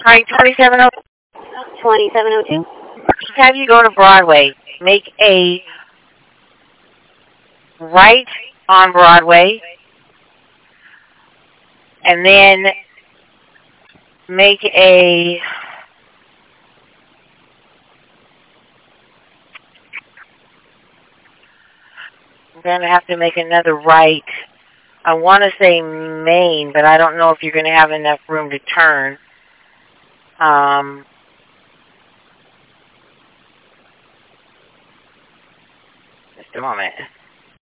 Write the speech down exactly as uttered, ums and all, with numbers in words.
right, twenty-seven oh twenty-seven oh two. have you go to Broadway. Make a right on Broadway, and then make a I'm going to have to make another right. I want to say Main, but I don't know if you're going to have enough room to turn. Um, just a moment.